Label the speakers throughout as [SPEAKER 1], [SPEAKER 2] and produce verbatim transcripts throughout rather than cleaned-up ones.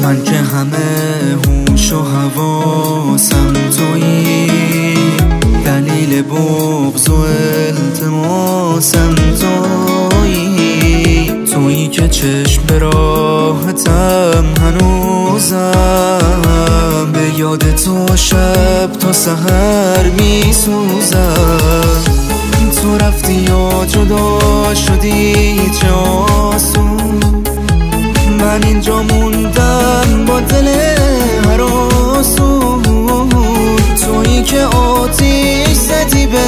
[SPEAKER 1] من که همه هوش و حواسم تویی، دلیل بغض و التماسم تویی، تویی که چشم به راحتم هنوزم، به یاد تو شب تا سحر می سوزم. تو رفتی یا جدا شدی چه آسون، من اینجا موندم با دل هراسون. تویی که آتیش زدی به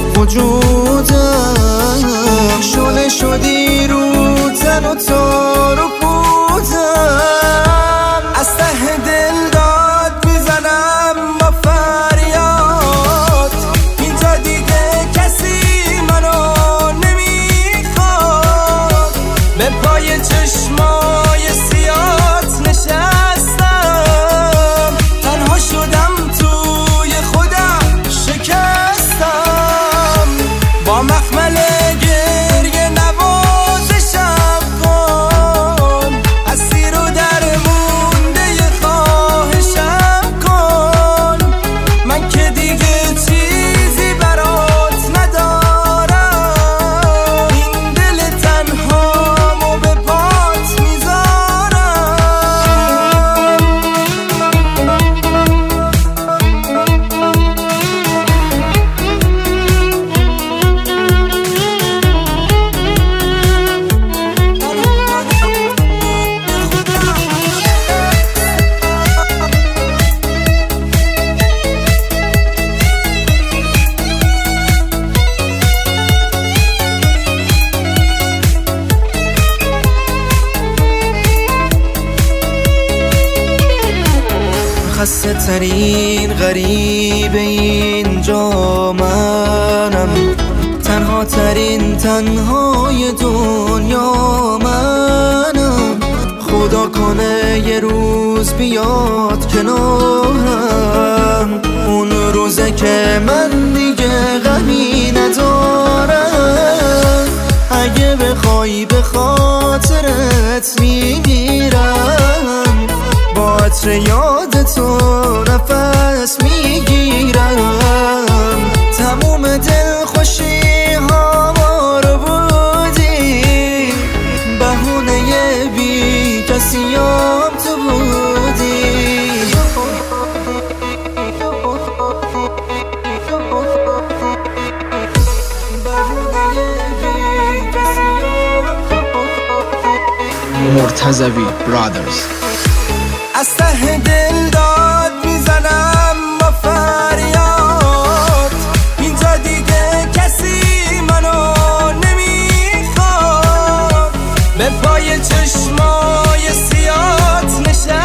[SPEAKER 1] وجودم، شعله شدی رو تن و تار و پودم. از ته دل داد میزنم با فریاد، اینجا دیگه کسی منو نمیخواد. به پای چشمای سیات نشستم، تنها شدم توی خودم شکستم. با مخمل گریه نوازشم کن، اسیر و درمونده خواهشم کن. من که دیگه چیزی برات ندارم، این دل تنهامو به پات میذارم. خسته ترین غریب اینجا منم، تنها ترین تنهای دنیا منم. خدا کنه یه روز بیاد کنارم، اون روزه که من دیگه غمی ندارم. اگه بخوای به خاطرت میمیرم، با عطر یاد تو نفس میگیرم. تموم دل خوشی ها رو بودی، بهونه بی کسیام تو بودی.
[SPEAKER 2] مرتضوی برادرز.
[SPEAKER 1] از ته دل داد میزنم با فریاد، اینجا دیگه کسی منو نمیخواد. به پای چشمای سیات نشستم،